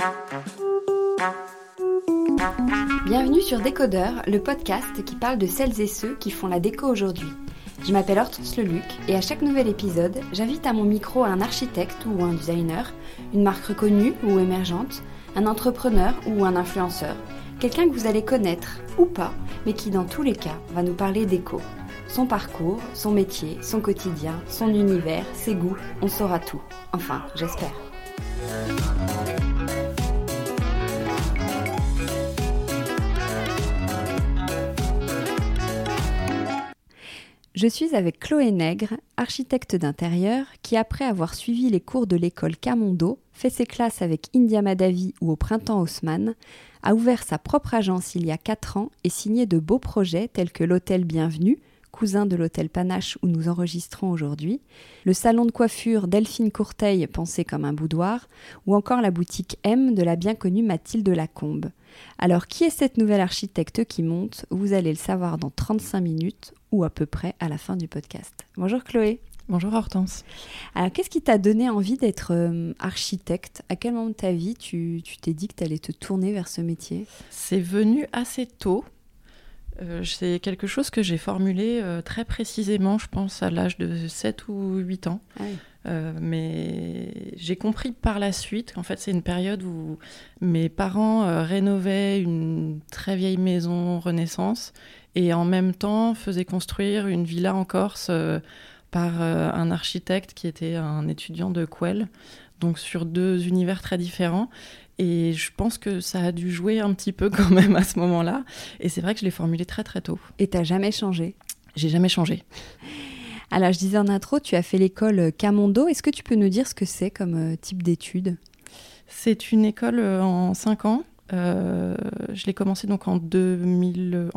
Bienvenue sur Décodeur, le podcast qui parle de celles et ceux qui font la déco aujourd'hui. Je m'appelle Hortense Leluc et à chaque nouvel épisode, j'invite à mon micro un architecte ou un designer, une marque reconnue ou émergente, un entrepreneur ou un influenceur, quelqu'un que vous allez connaître ou pas, mais qui dans tous les cas va nous parler déco. Son parcours, son métier, son quotidien, son univers, ses goûts, on saura tout. Enfin, j'espère. Je suis avec Chloé Nègre, architecte d'intérieur, qui après avoir suivi les cours de l'école Camondo, fait ses classes avec India Madhavi ou au Printemps Haussmann, a ouvert sa propre agence il y a 4 ans et signé de beaux projets tels que l'hôtel Bienvenue, cousin de l'hôtel Panache où nous enregistrons aujourd'hui, le salon de coiffure Delphine Courteil pensé comme un boudoir, ou encore la boutique M de la bien connue Mathilde Lacombe. Alors qui est cette nouvelle architecte qui monte ? Vous allez le savoir dans 35 minutes, ou à peu près à la fin du podcast. Bonjour Chloé. Bonjour Hortense. Alors qu'est-ce qui t'a donné envie d'être architecte ? À quel moment de ta vie tu t'es dit que tu allais te tourner vers ce métier ? C'est venu assez tôt. C'est quelque chose que j'ai formulé très précisément, je pense, à l'âge de 7 ou 8 ans. Ah oui. Mais j'ai compris par la suite qu'en fait, c'est une période où mes parents rénovaient une très vieille maison Renaissance et en même temps faisaient construire une villa en Corse par un architecte qui était un étudiant de Quell, donc sur 2 univers très différents. Et je pense que ça a dû jouer un petit peu quand même à ce moment-là. Et c'est vrai que je l'ai formulé très très tôt. Et t'as jamais changé ? J'ai jamais changé. Alors je disais en intro, tu as fait l'école Camondo. Est-ce que tu peux nous dire ce que c'est comme type d'études ? C'est une école en 5 ans. Je l'ai commencé donc en 2000.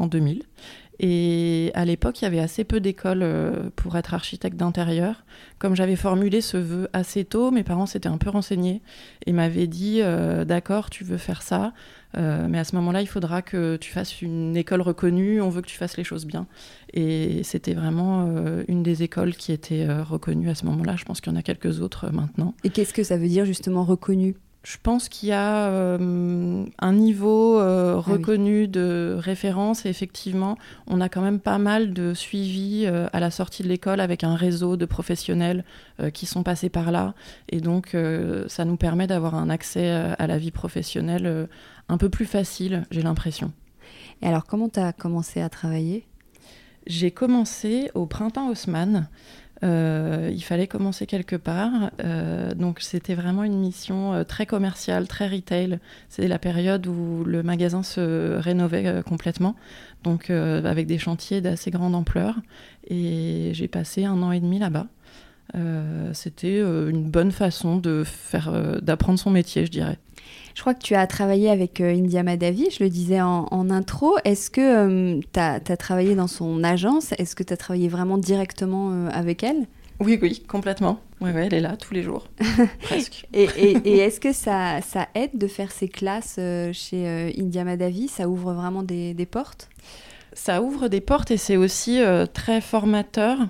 Et à l'époque, il y avait assez peu d'écoles pour être architecte d'intérieur. Comme j'avais formulé ce vœu assez tôt, mes parents s'étaient un peu renseignés et m'avaient dit « D'accord, tu veux faire ça, mais à ce moment-là, il faudra que tu fasses une école reconnue, on veut que tu fasses les choses bien. » Et c'était vraiment une des écoles qui était reconnue à ce moment-là. Je pense qu'il y en a quelques autres maintenant. Et qu'est-ce que ça veut dire justement reconnue ? Je pense qu'il y a un niveau reconnu de référence et effectivement, on a quand même pas mal de suivi à la sortie de l'école avec un réseau de professionnels qui sont passés par là. Et donc, ça nous permet d'avoir un accès à la vie professionnelle un peu plus facile, j'ai l'impression. Et alors, comment tu as commencé à travailler ? J'ai commencé au Printemps Haussmann. Il fallait commencer quelque part, donc c'était vraiment une mission très commerciale, très retail. C'était la période où le magasin se rénovait complètement, donc avec des chantiers d'assez grande ampleur, et j'ai passé 1 an et demi là-bas. C'était une bonne façon d'apprendre son métier, je dirais. Je crois que tu as travaillé avec India Madhavi, je le disais en intro. Est-ce que tu as travaillé dans son agence ? Est-ce que tu as travaillé vraiment directement avec elle ? Oui, complètement. Ouais, elle est là tous les jours, presque. Et est-ce que ça aide de faire ces classes chez India Madhavi ? Ça ouvre vraiment des portes ? Ça ouvre des portes et c'est aussi très formateur.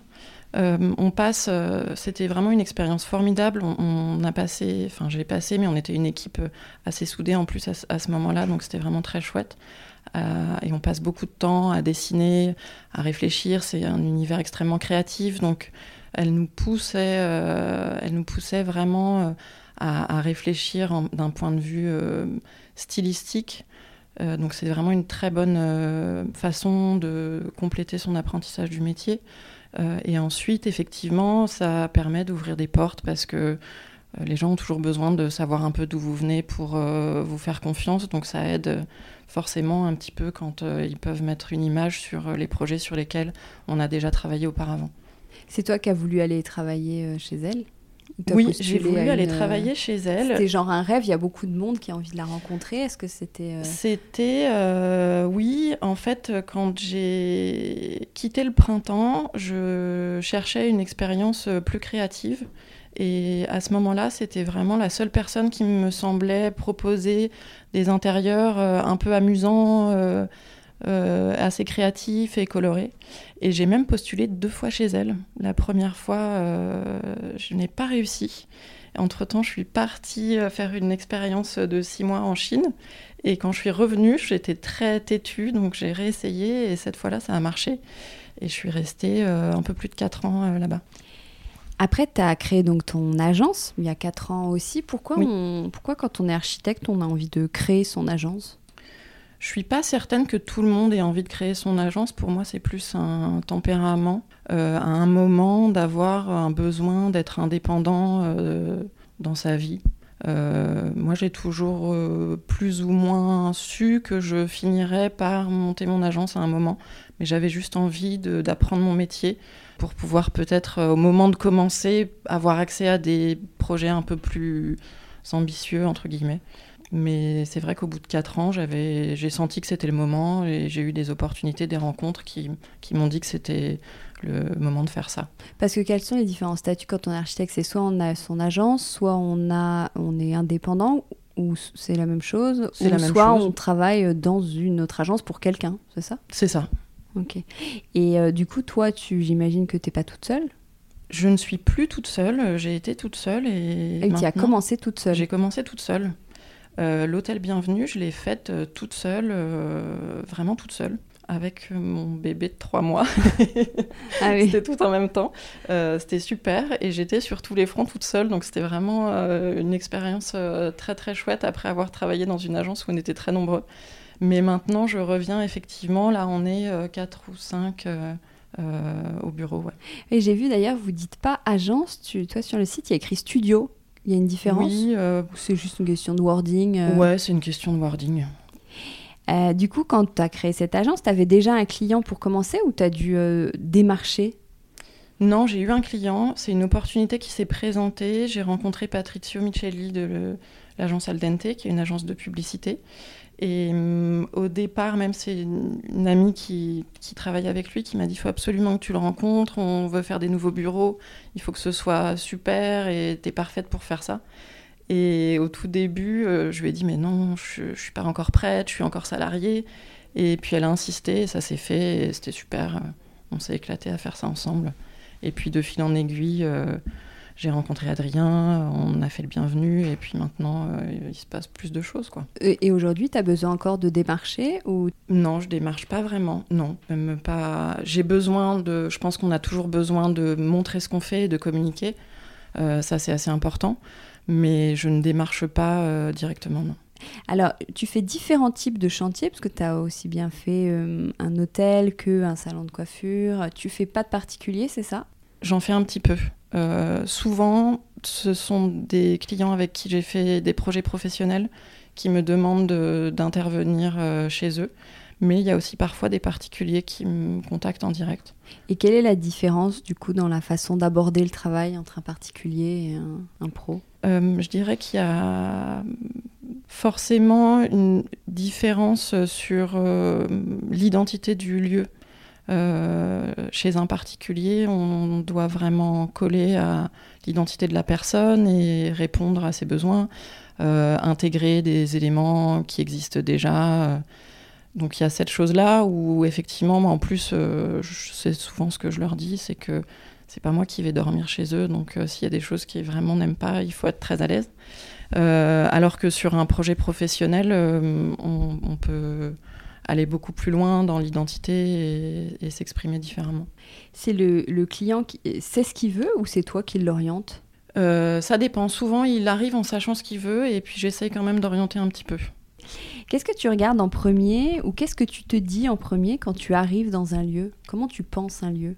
C'était vraiment une expérience formidable. J'ai passé, mais on était une équipe assez soudée en plus à ce moment-là, donc c'était vraiment très chouette. Et on passe beaucoup de temps à dessiner, à réfléchir. C'est un univers extrêmement créatif, donc elle nous poussait vraiment à réfléchir d'un point de vue stylistique. Donc c'est vraiment une très bonne façon de compléter son apprentissage du métier. Et ensuite, effectivement, ça permet d'ouvrir des portes parce que les gens ont toujours besoin de savoir un peu d'où vous venez pour vous faire confiance. Donc ça aide forcément un petit peu quand ils peuvent mettre une image sur les projets sur lesquels on a déjà travaillé auparavant. C'est toi qui as voulu aller travailler chez elle ? Oui, j'ai voulu aller travailler chez elle. C'était genre un rêve, il y a beaucoup de monde qui a envie de la rencontrer. Est-ce que c'était... Oui, en fait, quand j'ai quitté le printemps, je cherchais une expérience plus créative. Et à ce moment-là, c'était vraiment la seule personne qui me semblait proposer des intérieurs un peu amusants, assez créatifs et colorés. Et j'ai même postulé 2 fois chez elle. La première fois, je n'ai pas réussi. Entre-temps, je suis partie faire une expérience de 6 mois en Chine. Et quand je suis revenue, j'étais très têtue, donc j'ai réessayé et cette fois-là, ça a marché. Et je suis restée un peu plus de 4 ans là-bas. Après, tu as créé donc ton agence il y a 4 ans aussi. Pourquoi quand on est architecte, on a envie de créer son agence ? Je suis pas certaine que tout le monde ait envie de créer son agence. Pour moi, c'est plus un tempérament, à un moment d'avoir un besoin d'être indépendant dans sa vie. Moi, j'ai toujours plus ou moins su que je finirais par monter mon agence à un moment. Mais j'avais juste envie d'apprendre mon métier pour pouvoir peut-être, au moment de commencer, avoir accès à des projets un peu plus ambitieux, entre guillemets. Mais c'est vrai qu'au bout de 4 ans, j'ai senti que c'était le moment et j'ai eu des opportunités, des rencontres qui m'ont dit que c'était le moment de faire ça. Parce que quels sont les différents statuts quand on est architecte ? C'est soit on a son agence, soit on est indépendant, ou c'est la même chose, c'est la même soit chose. On travaille dans une autre agence pour quelqu'un, c'est ça ? C'est ça. Ok. Et du coup, toi, j'imagine que tu n'es pas toute seule ? Je ne suis plus toute seule, j'ai été toute seule et tu as commencé toute seule ? J'ai commencé toute seule. L'hôtel Bienvenue, je l'ai faite toute seule, vraiment toute seule, avec mon bébé de 3 mois. Ah oui. C'était tout en même temps. C'était super et j'étais sur tous les fronts toute seule, donc c'était vraiment une expérience très très chouette après avoir travaillé dans une agence où on était très nombreux. Mais maintenant, je reviens effectivement, là on est 4 ou 5 au bureau. Ouais. Et j'ai vu d'ailleurs, vous dites pas agence, toi sur le site il y a écrit studio. Il y a une différence ? Oui. C'est juste une question de wording Ouais, c'est une question de wording. Du coup, quand tu as créé cette agence, tu avais déjà un client pour commencer ou tu as dû démarcher ? Non, j'ai eu un client. C'est une opportunité qui s'est présentée. J'ai rencontré Patrizio Micheli de l'agence Aldente, qui est une agence de publicité. Et au départ, même c'est une amie qui travaille avec lui qui m'a dit « il faut absolument que tu le rencontres, on veut faire des nouveaux bureaux, il faut que ce soit super et t'es parfaite pour faire ça ». Et au tout début, je lui ai dit « mais non, je suis pas encore prête, je suis encore salariée ». Et puis elle a insisté, et ça s'est fait, et c'était super. On s'est éclaté à faire ça ensemble. Et puis de fil en aiguille, j'ai rencontré Adrien, on a fait le Bienvenu, et puis maintenant, il se passe plus de choses, quoi. Et aujourd'hui, tu as besoin encore de démarcher ou... Non, je démarche pas vraiment, non. Même pas. Je pense qu'on a toujours besoin de montrer ce qu'on fait et de communiquer. Ça, c'est assez important. Mais je ne démarche pas directement, non. Alors, tu fais différents types de chantiers, parce que tu as aussi bien fait un hôtel qu'un salon de coiffure. Tu fais pas de particulier, c'est ça ? J'en fais un petit peu. Souvent, ce sont des clients avec qui j'ai fait des projets professionnels qui me demandent d'intervenir chez eux. Mais il y a aussi parfois des particuliers qui me contactent en direct. Et quelle est la différence, du coup, dans la façon d'aborder le travail entre un particulier et un pro ? Je dirais qu'il y a forcément une différence sur l'identité du lieu. Chez un particulier, on doit vraiment coller à l'identité de la personne et répondre à ses besoins, intégrer des éléments qui existent déjà. Donc il y a cette chose-là où effectivement, moi, en plus, c'est souvent ce que je leur dis, c'est que c'est pas moi qui vais dormir chez eux, donc s'il y a des choses qu'ils vraiment n'aiment pas, il faut être très à l'aise. Alors que sur un projet professionnel, on peut aller beaucoup plus loin dans l'identité et s'exprimer différemment. C'est le client qui sait ce qu'il veut ou c'est toi qui l'oriente ? Ça dépend. Souvent, il arrive en sachant ce qu'il veut et puis j'essaye quand même d'orienter un petit peu. Qu'est-ce que tu regardes en premier ou qu'est-ce que tu te dis en premier quand tu arrives dans un lieu ? Comment tu penses un lieu ?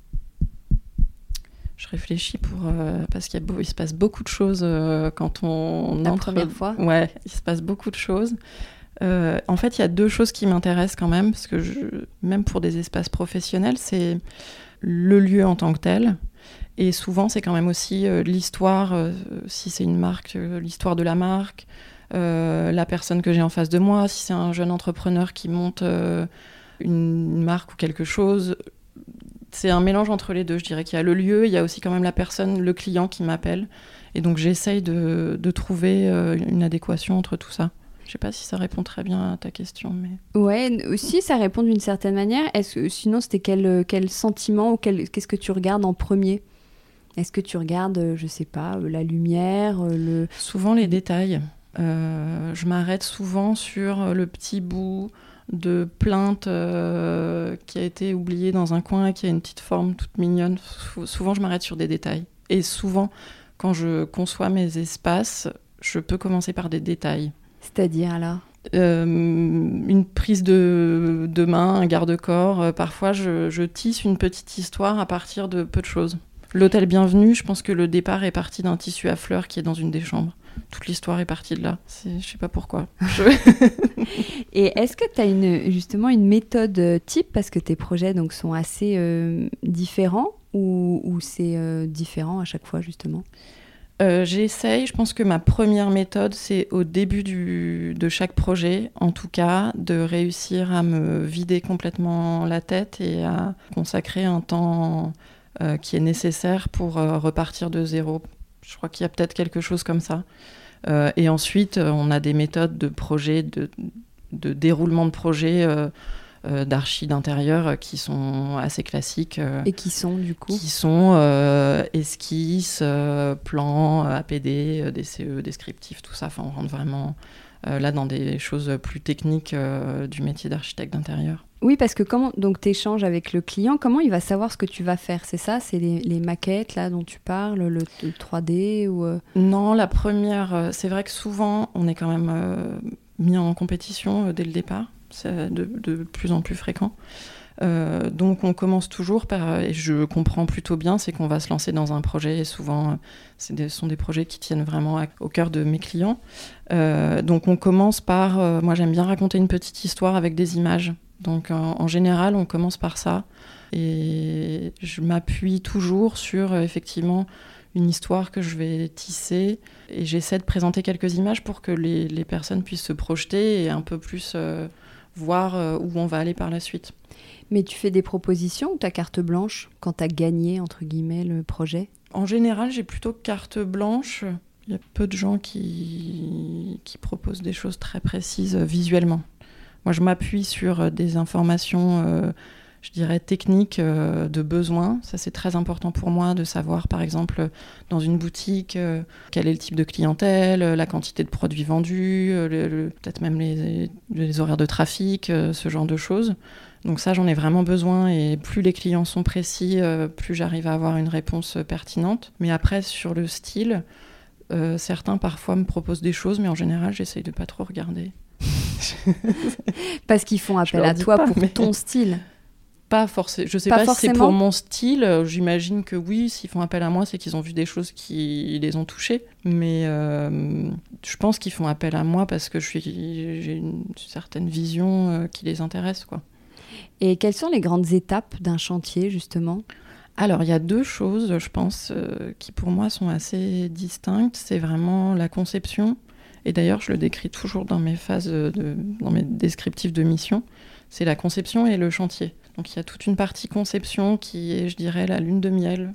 Je réfléchis parce qu'il se passe beaucoup de choses quand on La entre. première fois ? Ouais, il se passe beaucoup de choses. En fait, il y a 2 choses qui m'intéressent quand même, parce que même pour des espaces professionnels, c'est le lieu en tant que tel. Et souvent, c'est quand même aussi l'histoire, si c'est une marque, l'histoire de la marque, la personne que j'ai en face de moi, si c'est un jeune entrepreneur qui monte une marque ou quelque chose. C'est un mélange entre les deux, je dirais qu'il y a le lieu, il y a aussi quand même la personne, le client qui m'appelle. Et donc j'essaye de trouver une adéquation entre tout ça. Je ne sais pas si ça répond très bien à ta question. Mais... Ouais, aussi ça répond d'une certaine manière. Sinon, c'était quel sentiment ou qu'est-ce que tu regardes en premier ? Est-ce que tu regardes, je sais pas, la lumière, Souvent les détails. Je m'arrête souvent sur le petit bout de plainte qui a été oublié dans un coin et qui a une petite forme toute mignonne. Souvent, je m'arrête sur des détails. Et souvent, quand je conçois mes espaces, je peux commencer par des détails. C'est-à-dire alors une prise de main, un garde-corps. Parfois, je tisse une petite histoire à partir de peu de choses. L'hôtel Bienvenue, je pense que le départ est parti d'un tissu à fleurs qui est dans une des chambres. Toute l'histoire est partie de là. Je sais pas pourquoi. Et est-ce que tu as justement une méthode type, parce que tes projets donc, sont assez différents, ou c'est différent à chaque fois justement? J'essaye, je pense que ma première méthode, c'est au début de chaque projet, en tout cas, de réussir à me vider complètement la tête et à consacrer un temps qui est nécessaire pour repartir de zéro. Je crois qu'il y a peut-être quelque chose comme ça. Et ensuite, on a des méthodes de projet, de déroulement de projet, d'archi d'intérieur qui sont assez classiques. Et qui sont du coup Qui sont esquisses, plans, APD, DCE, descriptifs, tout ça. Enfin, on rentre vraiment là dans des choses plus techniques du métier d'architecte d'intérieur. Oui, parce que donc tu échanges avec le client, comment il va savoir ce que tu vas faire? C'est ça? C'est les maquettes là dont tu parles, le 3D ou Non, la première, c'est vrai que souvent on est quand même mis en compétition dès le départ. C'est de plus en plus fréquent. Donc on commence toujours par, et je comprends plutôt bien, c'est qu'on va se lancer dans un projet, et souvent ce sont des projets qui tiennent vraiment au cœur de mes clients. Donc on commence par, moi j'aime bien raconter une petite histoire avec des images. Donc en général on commence par ça, et je m'appuie toujours sur effectivement une histoire que je vais tisser, et j'essaie de présenter quelques images pour que les personnes puissent se projeter et un peu plus voir où on va aller par la suite. Mais tu fais des propositions ou t'as carte blanche quand t'as gagné, entre guillemets, le projet? En général, j'ai plutôt carte blanche. Il y a peu de gens qui proposent des choses très précises visuellement. Moi, je m'appuie sur des informations, je dirais, techniques de besoin. Ça, c'est très important pour moi de savoir, par exemple, dans une boutique, quel est le type de clientèle, la quantité de produits vendus, peut-être même les horaires de trafic, ce genre de choses. Donc ça, j'en ai vraiment besoin, et plus les clients sont précis, plus j'arrive à avoir une réponse pertinente. Mais après, sur le style, certains parfois me proposent des choses, mais en général, j'essaye de pas trop regarder. Parce qu'ils font appel à toi pour ton style. Pas forcément. Je sais pas si c'est pour mon style. J'imagine que oui, s'ils font appel à moi, c'est qu'ils ont vu des choses qui les ont touchés. Mais je pense qu'ils font appel à moi parce que j'ai une certaine vision qui les intéresse, quoi. Et quelles sont les grandes étapes d'un chantier, justement ? Alors, il y a deux choses, je pense, qui pour moi sont assez distinctes. C'est vraiment la conception. Et d'ailleurs, je le décris toujours dans mes phases, dans mes descriptifs de mission. C'est la conception et le chantier. Donc, il y a toute une partie conception qui est, je dirais, la lune de miel,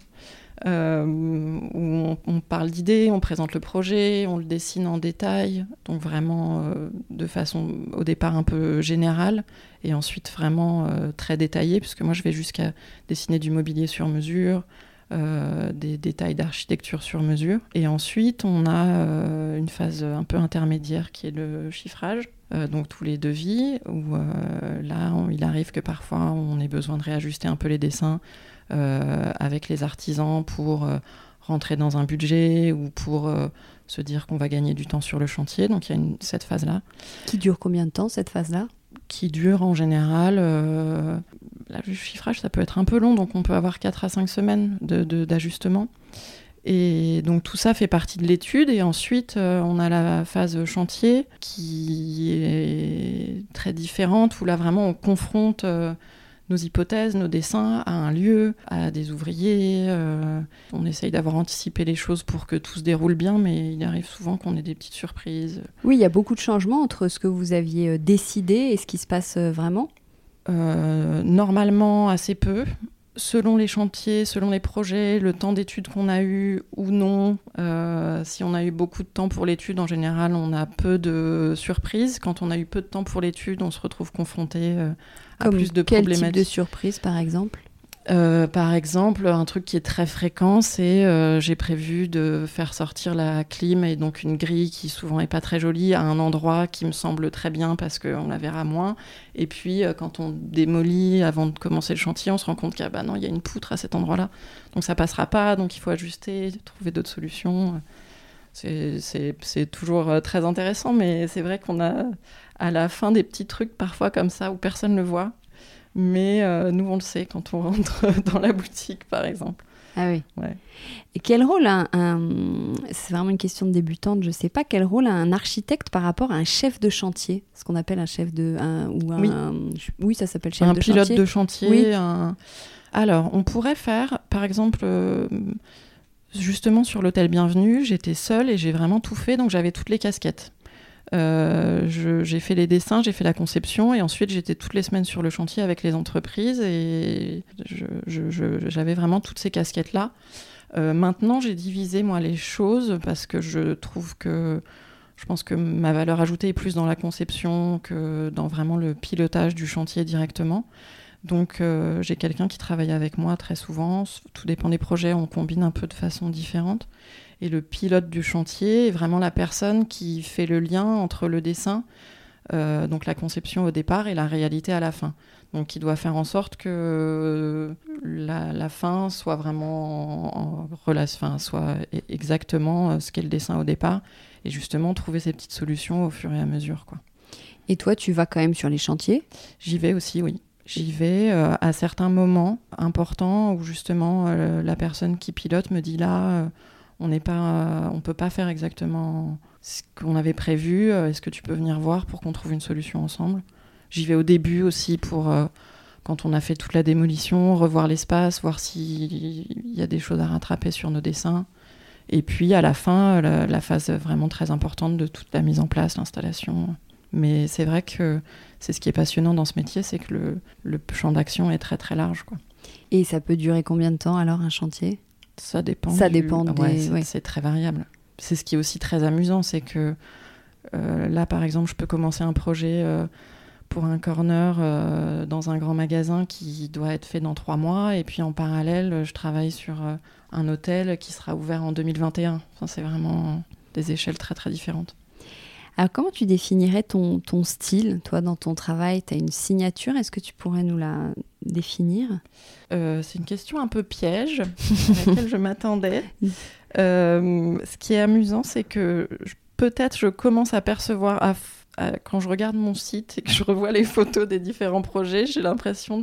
où on parle d'idées, on présente le projet, on le dessine en détail, donc vraiment de façon au départ un peu générale, et ensuite vraiment très détaillée, puisque moi je vais jusqu'à dessiner du mobilier sur mesure, des détails d'architecture sur mesure. Et ensuite, on a une phase un peu intermédiaire qui est le chiffrage, donc tous les devis, où là, il arrive que parfois on ait besoin de réajuster un peu les dessins avec les artisans pour rentrer dans un budget ou pour se dire qu'on va gagner du temps sur le chantier. Donc il y a cette phase-là. Qui dure combien de temps, cette phase-là ? Qui dure en général, le chiffrage ça peut être un peu long, donc on peut avoir 4 à 5 semaines d'ajustement. Et donc tout ça fait partie de l'étude, et ensuite on a la phase chantier qui est très différente, où là vraiment on confronte nos hypothèses, nos dessins à un lieu, à des ouvriers. On essaye d'avoir anticipé les choses pour que tout se déroule bien, mais il arrive souvent qu'on ait des petites surprises. Oui, il y a beaucoup de changements entre ce que vous aviez décidé et ce qui se passe vraiment ? Normalement, assez peu. Selon les chantiers, selon les projets, le temps d'étude qu'on a eu ou non. Si on a eu beaucoup de temps pour l'étude, en général, on a peu de surprises. Quand on a eu peu de temps pour l'étude, on se retrouve confronté à plus de problématiques. Quel type de surprise, par exemple ? Par exemple, un truc qui est très fréquent, c'est j'ai prévu de faire sortir la clim et donc une grille qui souvent est pas très jolie à un endroit qui me semble très bien parce qu'on la verra moins. Et puis quand on démolit avant de commencer le chantier, on se rend compte qu'il y a, non, il y a une poutre à cet endroit-là. Donc ça passera pas, donc il faut ajuster, trouver d'autres solutions. C'est toujours très intéressant, mais c'est vrai qu'on a à la fin des petits trucs parfois comme ça où personne ne le voit. Mais nous, on le sait quand on rentre dans la boutique, par exemple. Ah oui. Ouais. Et quel rôle c'est vraiment une question de débutante, je sais pas, quel rôle a un architecte par rapport à un chef de chantier, ce qu'on appelle un chef de... Oui, ça s'appelle chef de chantier. Un pilote de chantier. Oui. Alors, on pourrait faire, par exemple, justement sur l'hôtel Bienvenue, j'étais seule et j'ai vraiment tout fait, donc j'avais toutes les casquettes. J'ai fait les dessins, j'ai fait la conception et ensuite j'étais toutes les semaines sur le chantier avec les entreprises et j'avais vraiment toutes ces casquettes-là. Maintenant, j'ai divisé moi les choses parce que je pense que ma valeur ajoutée est plus dans la conception que dans vraiment le pilotage du chantier directement. Donc j'ai quelqu'un qui travaille avec moi très souvent. Tout dépend des projets, on combine un peu de façon différente. Et le pilote du chantier est vraiment la personne qui fait le lien entre le dessin, donc la conception au départ, et la réalité à la fin. Donc il doit faire en sorte que la fin soit vraiment soit exactement ce qu'est le dessin au départ, et justement trouver ces petites solutions au fur et à mesure, quoi. Et toi, tu vas quand même sur les chantiers ? J'y vais aussi, oui. J'y vais à certains moments importants où justement la personne qui pilote me dit là... on peut pas faire exactement ce qu'on avait prévu. Est-ce que tu peux venir voir pour qu'on trouve une solution ensemble ? J'y vais au début aussi pour, quand on a fait toute la démolition, revoir l'espace, voir s'il y a des choses à rattraper sur nos dessins. Et puis à la fin, la phase vraiment très importante de toute la mise en place, l'installation. Mais c'est vrai que c'est ce qui est passionnant dans ce métier, c'est que le champ d'action est très très large, quoi. Et ça peut durer combien de temps alors un chantier ? Ça dépend. C'est très variable. C'est ce qui est aussi très amusant, c'est que là, par exemple, je peux commencer un projet pour un corner dans un grand magasin qui doit être fait dans 3 mois, et puis en parallèle, je travaille sur un hôtel qui sera ouvert en 2021. Enfin, c'est vraiment des échelles très très différentes. Alors, comment tu définirais ton style, toi, dans ton travail ? Tu as une signature, est-ce que tu pourrais nous la définir ? C'est une question un peu piège, à laquelle je m'attendais. Ce qui est amusant, c'est que peut-être je commence à percevoir, quand je regarde mon site et que je revois les photos des différents projets, j'ai l'impression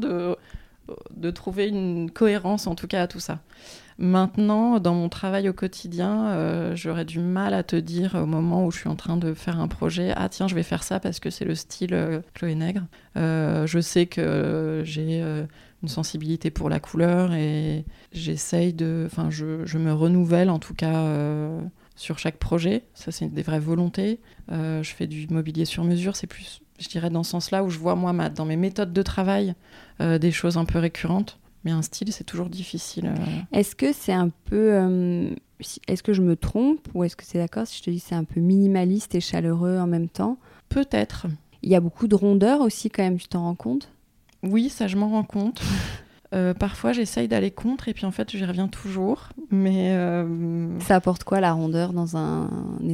de trouver une cohérence, en tout cas, à tout ça. Maintenant, dans mon travail au quotidien, j'aurais du mal à te dire au moment où je suis en train de faire un projet, ah tiens, je vais faire ça parce que c'est le style Chloé Nègre. Je sais que j'ai une sensibilité pour la couleur et j'essaye je me renouvelle en tout cas sur chaque projet. Ça, c'est des vraies volontés. Je fais du mobilier sur mesure, c'est plus, je dirais, dans ce sens-là où je vois, moi, dans mes méthodes de travail, des choses un peu récurrentes. Mais un style, c'est toujours difficile. Est-ce que c'est un peu... est-ce que je me trompe ou est-ce que c'est d'accord si je te dis que c'est un peu minimaliste et chaleureux en même temps ? Peut-être. Il y a beaucoup de rondeur aussi quand même, tu t'en rends compte ? Oui, ça je m'en rends compte. Parfois j'essaye d'aller contre et puis en fait j'y reviens toujours. Mais ça apporte quoi la rondeur dans un espace ?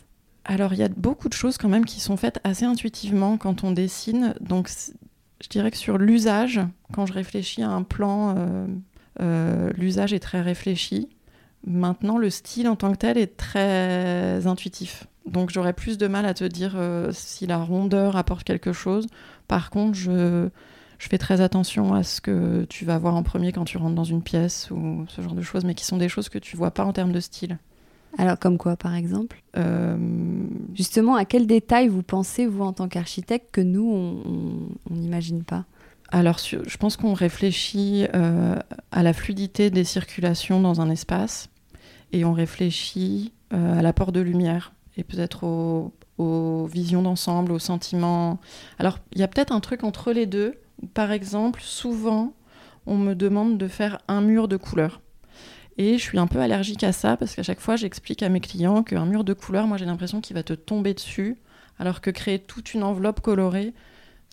Alors il y a beaucoup de choses quand même qui sont faites assez intuitivement quand on dessine. Donc je dirais que sur l'usage, quand je réfléchis à un plan, l'usage est très réfléchi. Maintenant, le style en tant que tel est très intuitif. Donc j'aurais plus de mal à te dire si la rondeur apporte quelque chose. Par contre, je fais très attention à ce que tu vas voir en premier quand tu rentres dans une pièce ou ce genre de choses, mais qui sont des choses que tu vois pas en termes de style. Alors, comme quoi, par exemple ? Justement, à quel détail vous pensez, vous, en tant qu'architecte, que nous, on n'imagine pas ? Alors, je pense qu'on réfléchit à la fluidité des circulations dans un espace et on réfléchit à l'apport de lumière et peut-être aux visions d'ensemble, aux sentiments. Alors, il y a peut-être un truc entre les deux. Par exemple, souvent, on me demande de faire un mur de couleurs. Et je suis un peu allergique à ça parce qu'à chaque fois, j'explique à mes clients qu'un mur de couleurs, moi, j'ai l'impression qu'il va te tomber dessus, alors que créer toute une enveloppe colorée,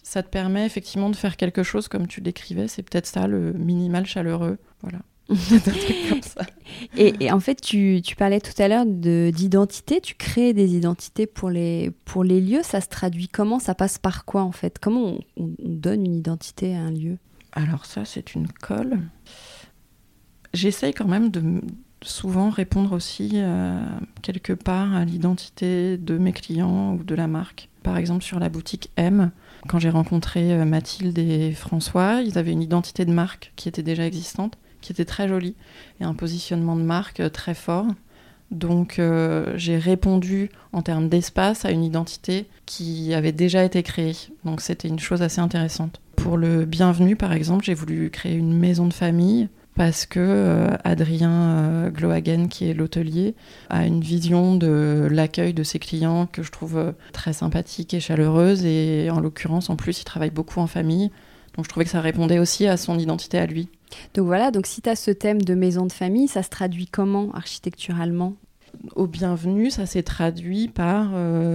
ça te permet effectivement de faire quelque chose comme tu décrivais. C'est peut-être ça, le minimal chaleureux. Voilà. Un truc comme ça. Et en fait, tu parlais tout à l'heure d'identité. Tu crées des identités pour les lieux. Ça se traduit comment? Ça passe par quoi, en fait? Comment on donne une identité à un lieu? Alors ça, c'est une colle. J'essaye quand même de souvent répondre aussi quelque part à l'identité de mes clients ou de la marque. Par exemple, sur la boutique M, quand j'ai rencontré Mathilde et François, ils avaient une identité de marque qui était déjà existante, qui était très jolie, et un positionnement de marque très fort. Donc j'ai répondu en termes d'espace à une identité qui avait déjà été créée. Donc c'était une chose assez intéressante. Pour le Bienvenu, par exemple, j'ai voulu créer une maison de famille parce que Adrien Glohagen, qui est l'hôtelier, a une vision de l'accueil de ses clients que je trouve très sympathique et chaleureuse. Et en l'occurrence, en plus, il travaille beaucoup en famille. Donc je trouvais que ça répondait aussi à son identité à lui. Donc voilà, donc si tu as ce thème de maison de famille, ça se traduit comment architecturalement? Au Bienvenu, ça s'est traduit par...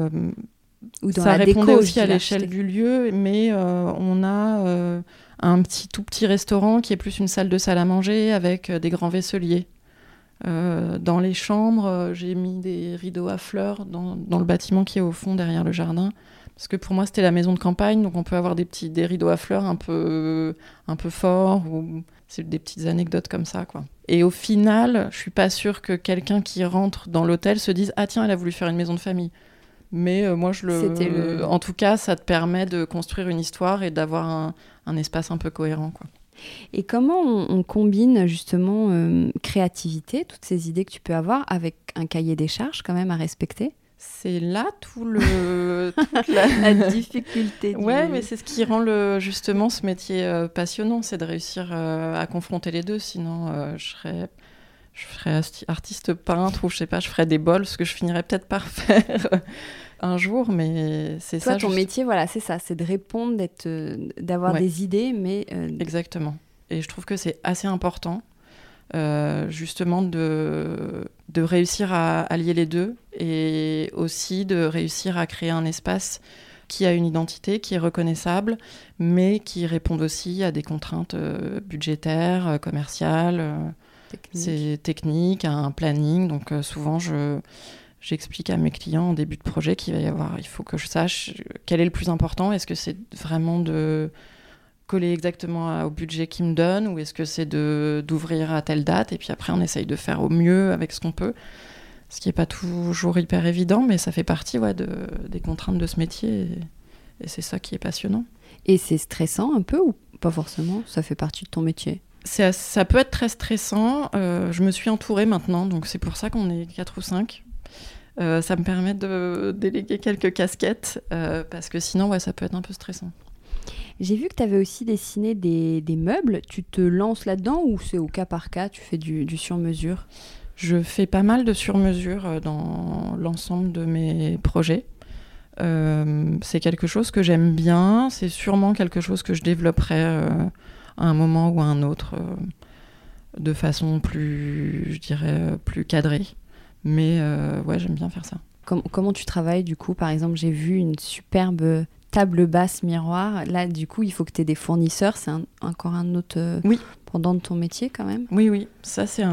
Ou dans ça la répondait déco aussi à l'échelle du lieu, mais on a un tout petit restaurant qui est plus une salle à manger avec des grands vaisseliers. Dans les chambres, j'ai mis des rideaux à fleurs dans le bâtiment qui est au fond derrière le jardin. Parce que pour moi, c'était la maison de campagne, donc on peut avoir des rideaux à fleurs un peu forts, ou c'est des petites anecdotes comme ça, quoi. Et au final, je suis pas sûre que quelqu'un qui rentre dans l'hôtel se dise « Ah tiens, elle a voulu faire une maison de famille ». Mais moi, en tout cas, ça te permet de construire une histoire et d'avoir un espace un peu cohérent, quoi. Et comment on combine justement créativité, toutes ces idées que tu peux avoir, avec un cahier des charges quand même à respecter? C'est là toute la difficulté. Ouais, mais c'est ce qui rend justement ce métier passionnant, c'est de réussir à confronter les deux. Sinon, je ferais artiste peintre ou je sais pas, je ferais des bols, ce que je finirais peut-être par faire un jour, mais c'est toi, ça. Toi, ton métier, voilà, c'est ça, c'est de répondre, d'avoir des idées, mais... Exactement. Et je trouve que c'est assez important, justement, de réussir à allier les deux et aussi de réussir à créer un espace qui a une identité, qui est reconnaissable, mais qui répond aussi à des contraintes budgétaires, commerciales, techniques, à un planning. Donc souvent, j'explique à mes clients en début de projet il faut que je sache quel est le plus important. Est-ce que c'est vraiment de coller exactement au budget qu'ils me donnent, ou est-ce que c'est d'ouvrir à telle date, et puis après on essaye de faire au mieux avec ce qu'on peut, ce qui n'est pas toujours hyper évident, mais ça fait partie des contraintes de ce métier, et c'est ça qui est passionnant. Et c'est stressant un peu ou pas forcément? Ça fait partie de ton métier? Ça peut être très stressant. Je me suis entourée maintenant, donc c'est pour ça qu'on est 4 ou 5. Ça me permet de déléguer quelques casquettes, parce que sinon, ça peut être un peu stressant. J'ai vu que tu avais aussi dessiné des meubles. Tu te lances là-dedans ou c'est au cas par cas, tu fais du sur-mesure? Je fais pas mal de sur-mesure dans l'ensemble de mes projets. C'est quelque chose que j'aime bien. C'est sûrement quelque chose que je développerai à un moment ou à un autre, de façon plus, je dirais, plus cadrée. Mais j'aime bien faire ça. Comment tu travailles du coup? Par exemple, j'ai vu une superbe table basse miroir. Là, du coup, il faut que tu aies des fournisseurs. C'est encore un autre pendant de ton métier quand même. Oui. Ça, c'est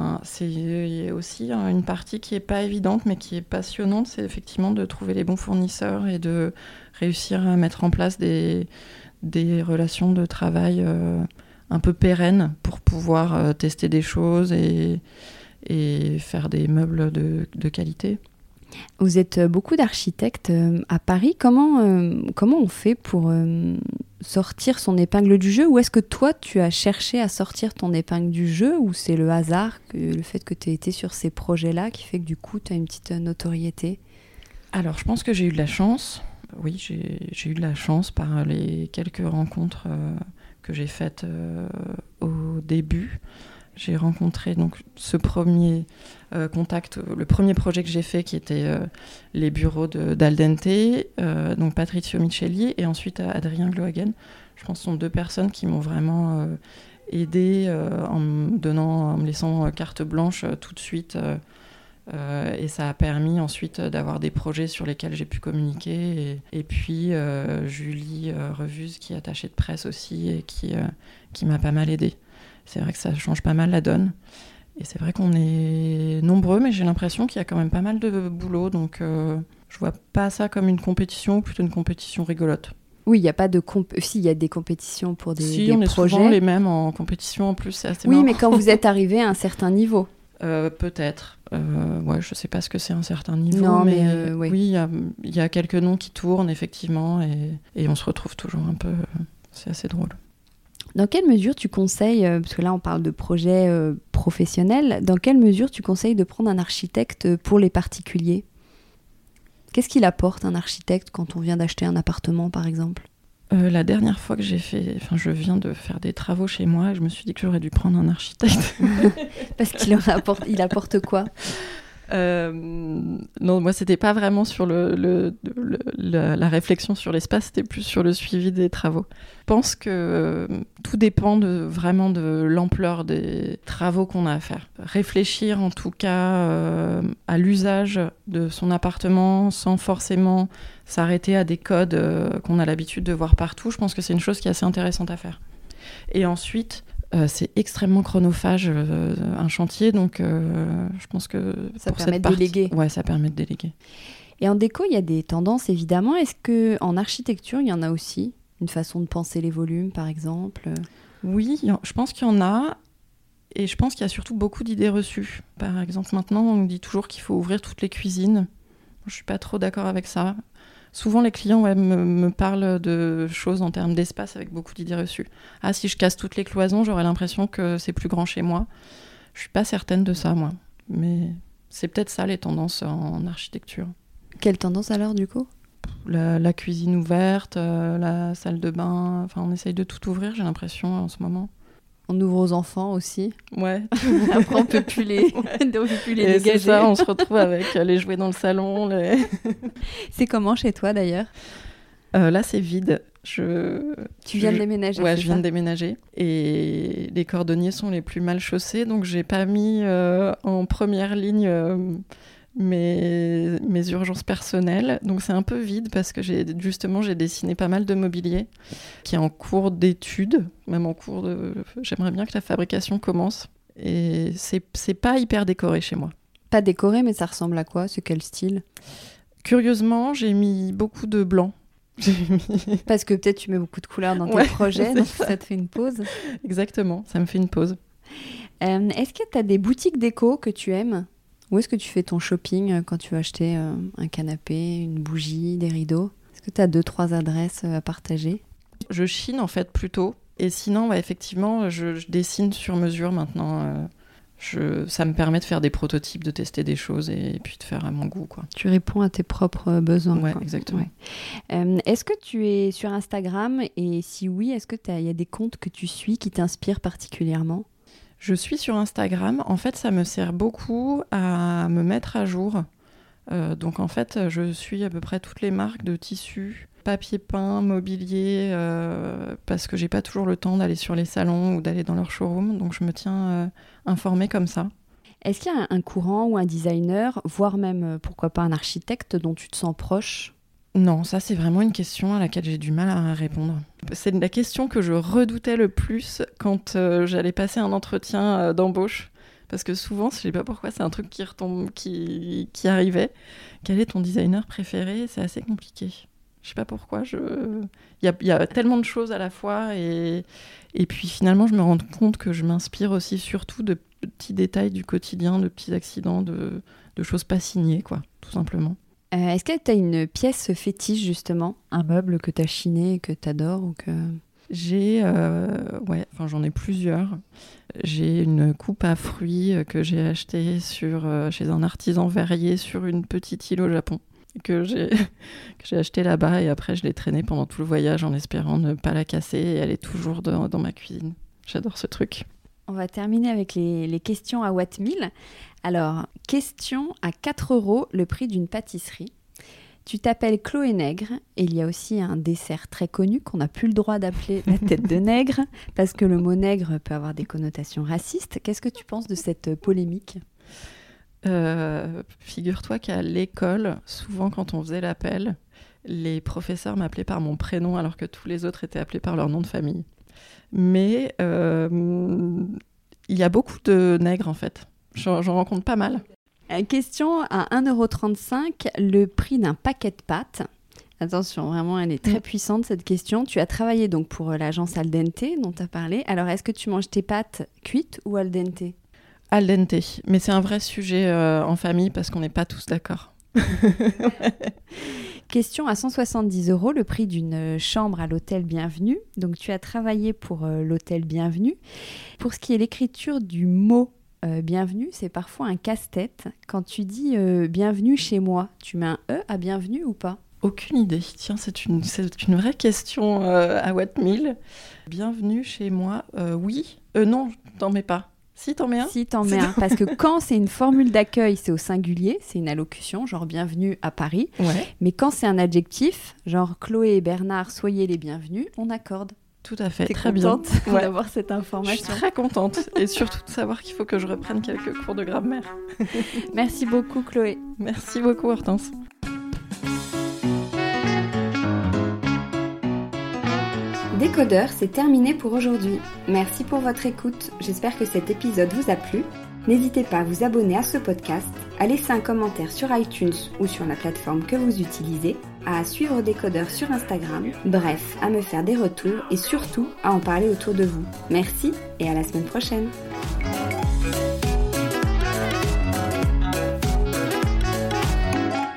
aussi une partie qui n'est pas évidente, mais qui est passionnante. C'est effectivement de trouver les bons fournisseurs et de réussir à mettre en place des relations de travail un peu pérennes pour pouvoir tester des choses et faire des meubles de qualité. Vous êtes beaucoup d'architectes à Paris. Comment on fait pour sortir son épingle du jeu? Ou est-ce que toi, tu as cherché à sortir ton épingle du jeu? Ou c'est le hasard, le fait que tu aies été sur ces projets-là qui fait que du coup, tu as une petite notoriété? Alors, je pense que j'ai eu de la chance. Oui, j'ai eu de la chance par les quelques rencontres que j'ai faites au début. J'ai rencontré donc ce premier contact, le premier projet que j'ai fait qui était les bureaux d'Aldente, donc Patrizio Micheli et ensuite Adrien Glohagen. Je pense que ce sont deux personnes qui m'ont vraiment aidé en me laissant carte blanche tout de suite Et ça a permis ensuite d'avoir des projets sur lesquels j'ai pu communiquer. Et puis Julie Revuse, qui est attachée de presse aussi et qui m'a pas mal aidée. C'est vrai que ça change pas mal la donne. Et c'est vrai qu'on est nombreux, mais j'ai l'impression qu'il y a quand même pas mal de boulot. Donc je vois pas ça comme une compétition, ou plutôt une compétition rigolote. Oui, il n'y a pas de Si, il y a des compétitions pour des projets. Si, on est souvent les mêmes en compétition en plus, c'est assez Oui, marrant. mais quand vous êtes arrivé à un certain niveau. Peut-être. Ouais, je sais pas ce que c'est un certain niveau. Non, mais oui. Oui, il y a quelques noms qui tournent, effectivement, et on se retrouve toujours un peu... c'est assez drôle. Dans quelle mesure tu conseilles, parce que là on parle de projets professionnels, dans quelle mesure tu conseilles de prendre un architecte pour les particuliers ? Qu'est-ce qu'il apporte un architecte quand on vient d'acheter un appartement par exemple ? La dernière fois que je viens de faire des travaux chez moi, je me suis dit que j'aurais dû prendre un architecte. Parce il apporte quoi ? Non, moi c'était pas vraiment sur la réflexion sur l'espace, c'était plus sur le suivi des travaux. Je pense que tout dépend vraiment de l'ampleur des travaux qu'on a à faire. Réfléchir en tout cas à l'usage de son appartement sans forcément s'arrêter à des codes qu'on a l'habitude de voir partout, je pense que c'est une chose qui est assez intéressante à faire. Et ensuite, c'est extrêmement chronophage, un chantier, donc je pense que ça permet de déléguer. Ouais, ça permet de déléguer. Et en déco, il y a des tendances, évidemment. Est-ce qu'en architecture, il y en a aussi ? Une façon de penser les volumes, par exemple ? Oui, je pense qu'il y en a. Et je pense qu'il y a surtout beaucoup d'idées reçues. Par exemple, maintenant, on nous dit toujours qu'il faut ouvrir toutes les cuisines. Je ne suis pas trop d'accord avec ça. Souvent, les clients me parlent de choses en termes d'espace avec beaucoup d'idées reçues. Ah, si je casse toutes les cloisons, j'aurais l'impression que c'est plus grand chez moi. Je ne suis pas certaine de ça, moi. Mais c'est peut-être ça, les tendances en architecture. Quelle tendance alors, du coup ? La cuisine ouverte, la salle de bain. Enfin, on essaye de tout ouvrir, j'ai l'impression, en ce moment. On ouvre aux enfants aussi. Ouais. Après, on peut plus les, on peut plus les dégager. C'est ça, on se retrouve avec les jouets dans le salon. C'est comment chez toi, d'ailleurs ? Là, c'est vide. Tu viens de déménager ? Ouais, je viens de déménager. Et les cordonniers sont les plus mal chaussés, donc j'ai pas mis en première ligne mes urgences personnelles. Donc c'est un peu vide parce que j'ai dessiné pas mal de mobilier qui est en cours d'étude, même en cours de... J'aimerais bien que la fabrication commence. Et c'est pas hyper décoré chez moi. Pas décoré, mais ça ressemble à quoi ? C'est quel style ? Curieusement, j'ai mis beaucoup de blanc. Parce que peut-être tu mets beaucoup de couleurs dans tes projets, donc ça te fait une pause. Exactement, ça me fait une pause. Est-ce que tu as des boutiques déco que tu aimes ? Où est-ce que tu fais ton shopping quand tu veux acheter un canapé, une bougie, des rideaux ? Est-ce que tu as 2-3 adresses à partager ? Je chine en fait plutôt. Et sinon, effectivement, je dessine sur mesure maintenant. Ça me permet de faire des prototypes, de tester des choses et puis de faire à mon goût, quoi. Tu réponds à tes propres besoins. Ouais, quoi. exactement. Ouais. Est-ce que tu es sur Instagram ? Et si oui, est-ce qu'il y a des comptes que tu suis qui t'inspirent particulièrement ? Je suis sur Instagram. En fait, ça me sert beaucoup à me mettre à jour. Donc, en fait, je suis à peu près toutes les marques de tissus, papier peint, mobilier, parce que j'ai pas toujours le temps d'aller sur les salons ou d'aller dans leur showroom. Donc, je me tiens informée comme ça. Est-ce qu'il y a un courant ou un designer, voire même, pourquoi pas, un architecte dont tu te sens proche ? Non, ça c'est vraiment une question à laquelle j'ai du mal à répondre. C'est la question que je redoutais le plus quand j'allais passer un entretien d'embauche. Parce que souvent, je sais pas pourquoi, c'est un truc qui retombe, qui arrivait. Quel est ton designer préféré ? C'est assez compliqué. Je sais pas pourquoi. Il y a tellement de choses à la fois. Et puis finalement, je me rends compte que je m'inspire aussi surtout de petits détails du quotidien, de petits accidents, de choses pas signées, quoi, tout simplement. Est-ce que tu as une pièce fétiche, justement ? Un meuble que tu as chiné, que tu adores ou que... J'en ai plusieurs. J'ai une coupe à fruits que j'ai achetée chez un artisan verrier sur une petite île au Japon, que j'ai achetée là-bas et après je l'ai traînée pendant tout le voyage en espérant ne pas la casser et elle est toujours dans ma cuisine. J'adore ce truc. On va terminer avec les questions à Watt 1000. Alors, question à 4 €, le prix d'une pâtisserie. Tu t'appelles Chloé Nègre et il y a aussi un dessert très connu qu'on n'a plus le droit d'appeler la tête de nègre parce que le mot nègre peut avoir des connotations racistes. Qu'est-ce que tu penses de cette polémique ? Figure-toi qu'à l'école, souvent quand on faisait l'appel, les professeurs m'appelaient par mon prénom alors que tous les autres étaient appelés par leur nom de famille. Mais il y a beaucoup de nègres en fait. J'en rencontre pas mal. Question à 1,35 €, le prix d'un paquet de pâtes. Attention, vraiment, elle est très puissante cette question. Tu as travaillé donc pour l'agence Al Dente dont tu as parlé. Alors, est-ce que tu manges tes pâtes cuites ou al dente? Al dente, mais c'est un vrai sujet en famille parce qu'on n'est pas tous d'accord. Question à 170 €, le prix d'une chambre à l'hôtel Bienvenue. Donc, tu as travaillé pour l'hôtel Bienvenue. Pour ce qui est l'écriture du mot bienvenue, c'est parfois un casse-tête. Quand tu dis bienvenue chez moi, tu mets un E à bienvenue ou pas? Aucune idée. Tiens, c'est une vraie question à Wattmill. Bienvenue chez moi. Oui. Non, t'en mets pas. Si, t'en mets un. Si, t'en mets un. Parce que quand c'est une formule d'accueil, c'est au singulier, c'est une allocution, genre bienvenue à Paris. Ouais. Mais quand c'est un adjectif, genre Chloé et Bernard, soyez les bienvenus, on accorde. Tout à fait, T'es très contente bien d'avoir cette Je information. suis très contente et surtout de savoir qu'il faut que je reprenne quelques cours de grammaire. Merci beaucoup Chloé. Merci beaucoup Hortense. Décodeur, c'est terminé pour aujourd'hui. Merci pour votre écoute. J'espère que cet épisode vous a plu. N'hésitez pas à vous abonner à ce podcast, à laisser un commentaire sur iTunes ou sur la plateforme que vous utilisez, à suivre Décodeur sur Instagram, bref, à me faire des retours et surtout à en parler autour de vous. Merci et à la semaine prochaine.